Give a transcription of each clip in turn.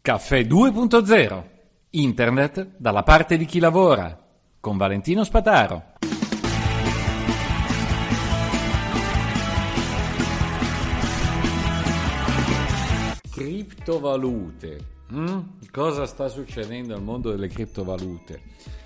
Caffè 2.0. Internet dalla parte di chi lavora. Con Valentino Spataro. Criptovalute. Cosa sta succedendo nel mondo delle criptovalute?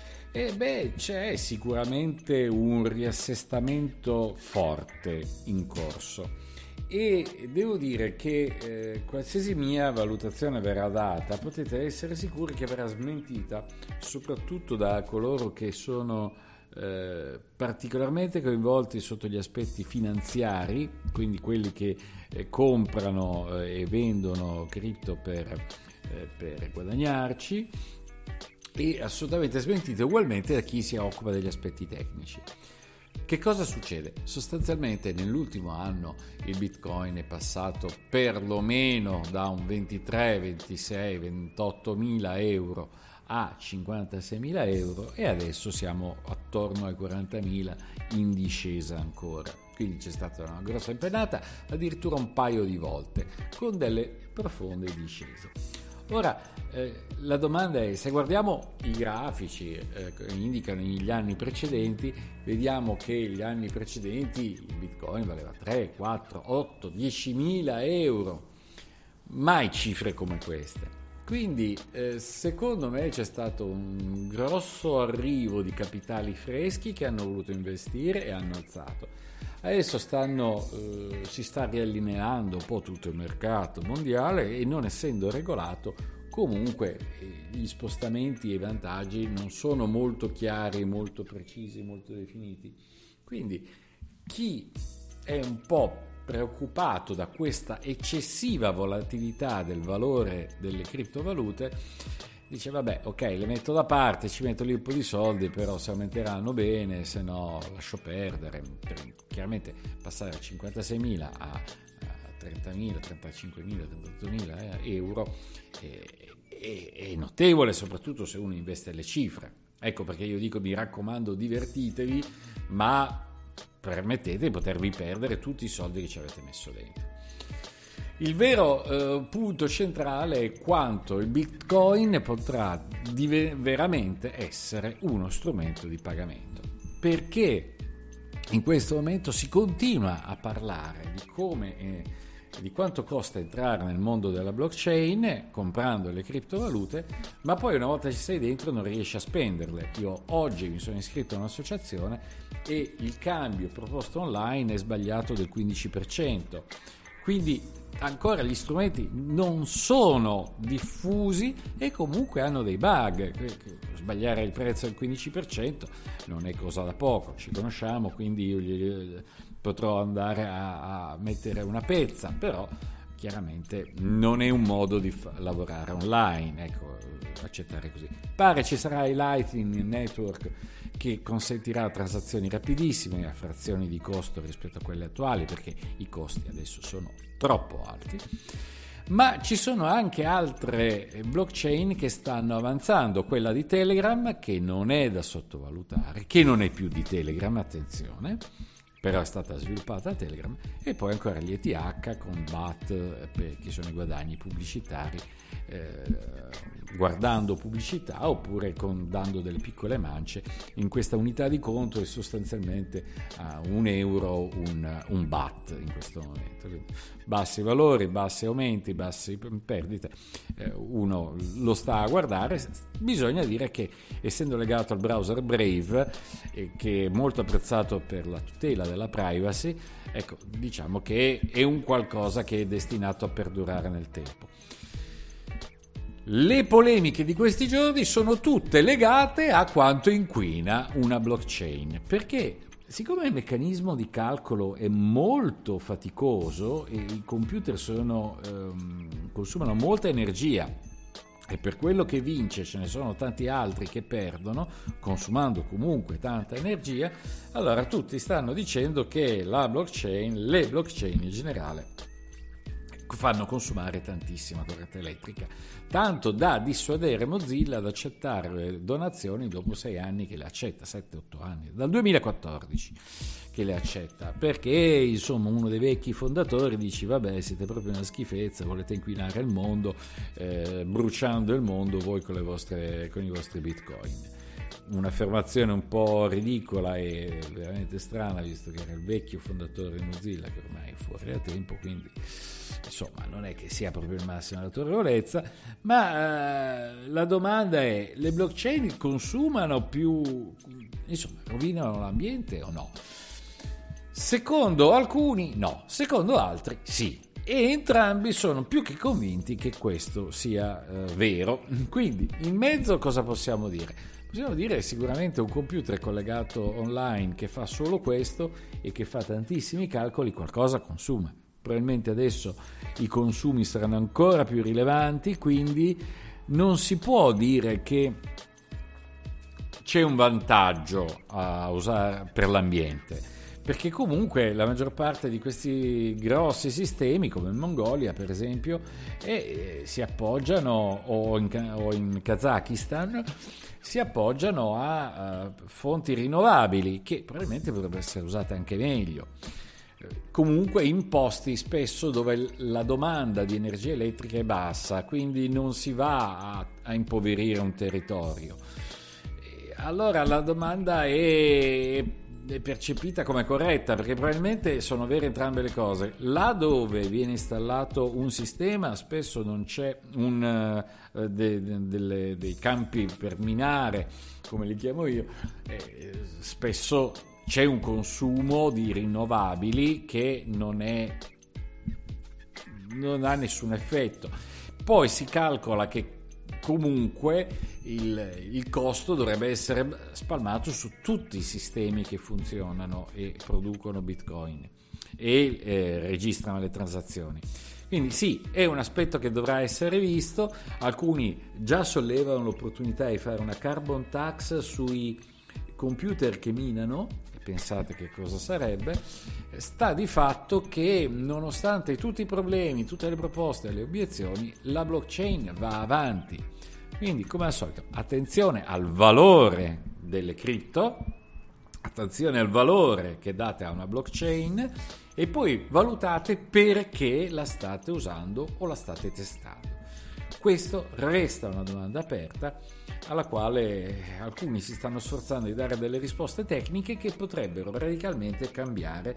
C'è sicuramente un riassestamento forte in corso. E devo dire che qualsiasi mia valutazione verrà data, potete essere sicuri che verrà smentita soprattutto da coloro che sono particolarmente coinvolti sotto gli aspetti finanziari, quindi quelli che comprano e vendono cripto per guadagnarci, e assolutamente smentite ugualmente da chi si occupa degli aspetti tecnici. Che cosa succede? Sostanzialmente nell'ultimo anno il Bitcoin è passato perlomeno da un 23, 26, 28 mila euro a 56 mila euro e adesso siamo attorno ai 40 mila in discesa ancora. Quindi c'è stata una grossa impennata, addirittura un paio di volte, con delle profonde discese. Ora, la domanda è, se guardiamo i grafici che indicano gli anni precedenti, vediamo che gli anni precedenti il Bitcoin valeva 3, 4, 8, 10 mila euro, mai cifre come queste. Quindi secondo me c'è stato un grosso arrivo di capitali freschi che hanno voluto investire e hanno alzato. Adesso si sta riallineando un po' tutto il mercato mondiale e, non essendo regolato, comunque gli spostamenti e i vantaggi non sono molto chiari, molto precisi, molto definiti. Quindi chi è un po' preoccupato da questa eccessiva volatilità del valore delle criptovalute dice vabbè, ok, le metto da parte, ci metto lì un po' di soldi, però se aumenteranno bene, se no lascio perdere. Chiaramente passare da 56.000 a 30.000, 35.000, 38.000 euro è notevole, soprattutto se uno investe le cifre. Ecco perché io dico, mi raccomando, divertitevi, ma permettete di potervi perdere tutti i soldi che ci avete messo dentro. Il vero punto centrale è quanto il Bitcoin potrà veramente essere uno strumento di pagamento, perché in questo momento si continua a parlare di come di quanto costa entrare nel mondo della blockchain comprando le criptovalute, ma poi una volta che ci sei dentro non riesci a spenderle. Io oggi mi sono iscritto a un'associazione e il cambio proposto online è sbagliato del 15%. Quindi ancora gli strumenti non sono diffusi e comunque hanno dei bug. Sbagliare il prezzo al 15% non è cosa da poco, ci conosciamo, quindi io potrò andare a mettere una pezza, però chiaramente non è un modo di lavorare online, ecco, accettare così. Pare ci sarà il Lightning Network che consentirà transazioni rapidissime a frazioni di costo rispetto a quelle attuali, perché i costi adesso sono troppo alti. Ma ci sono anche altre blockchain che stanno avanzando, quella di Telegram, che non è da sottovalutare, che non è più di Telegram, attenzione, però è stata sviluppata a Telegram, e poi ancora gli ETH con BAT, che sono i guadagni pubblicitari, guardando pubblicità oppure dando delle piccole mance in questa unità di conto, e sostanzialmente a €1 un BAT in questo momento. Bassi valori, bassi aumenti, bassi perdite, uno lo sta a guardare. Bisogna dire che, essendo legato al browser Brave, che è molto apprezzato per la tutela della privacy, ecco, diciamo che è un qualcosa che è destinato a perdurare nel tempo. Le polemiche di questi giorni sono tutte legate a quanto inquina una blockchain, perché siccome il meccanismo di calcolo è molto faticoso e i computer consumano molta energia, e per quello che vince ce ne sono tanti altri che perdono, consumando comunque tanta energia, allora tutti stanno dicendo che le blockchain in generale fanno consumare tantissima corrente elettrica, tanto da dissuadere Mozilla ad accettare donazioni dopo 6 anni che le accetta, 7-8 anni, dal 2014 che le accetta, perché insomma uno dei vecchi fondatori dice vabbè, siete proprio una schifezza, volete inquinare il mondo, bruciando il mondo voi con i vostri bitcoin. Un'affermazione un po' ridicola e veramente strana, visto che era il vecchio fondatore di Mozilla, che ormai è fuori da tempo, quindi insomma non è che sia proprio il massimo dell'autorevolezza. Ma la domanda è: le blockchain consumano più, insomma rovinano l'ambiente o no? Secondo alcuni no, secondo altri sì, e entrambi sono più che convinti che questo sia vero. Quindi in mezzo cosa possiamo dire? Possiamo dire sicuramente un computer collegato online che fa solo questo e che fa tantissimi calcoli, qualcosa consuma. Probabilmente adesso i consumi saranno ancora più rilevanti, quindi non si può dire che c'è un vantaggio a usare per l'ambiente, perché comunque la maggior parte di questi grossi sistemi, come in Mongolia per esempio, si appoggiano, o in Kazakistan, si appoggiano a fonti rinnovabili che probabilmente potrebbero essere usate anche meglio. Comunque in posti spesso dove la domanda di energia elettrica è bassa, quindi non si va a impoverire un territorio. Allora la domanda è percepita come corretta, perché probabilmente sono vere entrambe le cose. Là dove viene installato un sistema spesso non c'è dei campi per minare, come li chiamo io, spesso c'è un consumo di rinnovabili che non ha nessun effetto. Poi si calcola che comunque il costo dovrebbe essere spalmato su tutti i sistemi che funzionano e producono bitcoin e registrano le transazioni. Quindi sì, è un aspetto che dovrà essere visto. Alcuni già sollevano l'opportunità di fare una carbon tax sui computer che minano. Pensate che cosa sarebbe. Sta di fatto che nonostante tutti i problemi, tutte le proposte e le obiezioni, la blockchain va avanti. Quindi come al solito attenzione al valore delle cripto, attenzione al valore che date a una blockchain e poi valutate perché la state usando o la state testando. Questo resta una domanda aperta alla quale alcuni si stanno sforzando di dare delle risposte tecniche che potrebbero radicalmente cambiare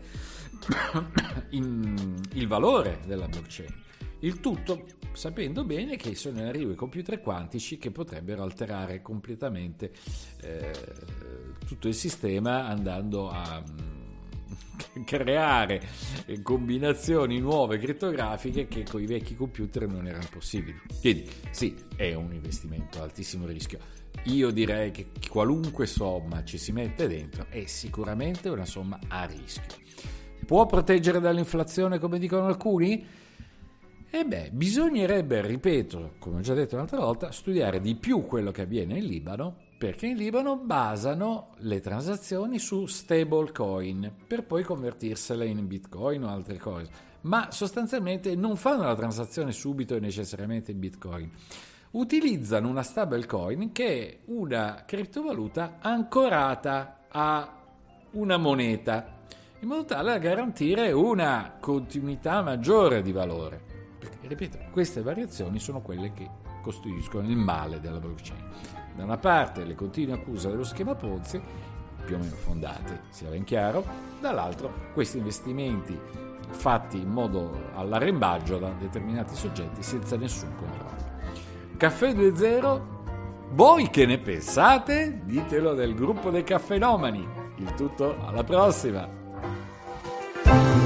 il valore della blockchain. Il tutto sapendo bene che sono in arrivo i computer quantici che potrebbero alterare completamente tutto il sistema, andando a creare combinazioni nuove criptografiche che con i vecchi computer non erano possibili. Quindi sì, è un investimento a altissimo rischio. Io direi che qualunque somma ci si mette dentro è sicuramente una somma a rischio. Può proteggere dall'inflazione come dicono alcuni? Bisognerebbe, ripeto, come ho già detto un'altra volta, studiare di più quello che avviene in Libano, perché in Libano basano le transazioni su stablecoin per poi convertirsele in bitcoin o altre cose, ma sostanzialmente non fanno la transazione subito e necessariamente in bitcoin. Utilizzano una stablecoin che è una criptovaluta ancorata a una moneta, in modo tale da garantire una continuità maggiore di valore. Perché, ripeto, queste variazioni sono quelle che costituiscono il male della blockchain. Da una parte le continue accuse dello schema Ponzi, più o meno fondate, sia ben chiaro, dall'altro questi investimenti fatti in modo all'arrembaggio da determinati soggetti senza nessun controllo. Caffè 2.0, voi che ne pensate? Ditelo nel gruppo dei caffenomani. Il tutto, alla prossima!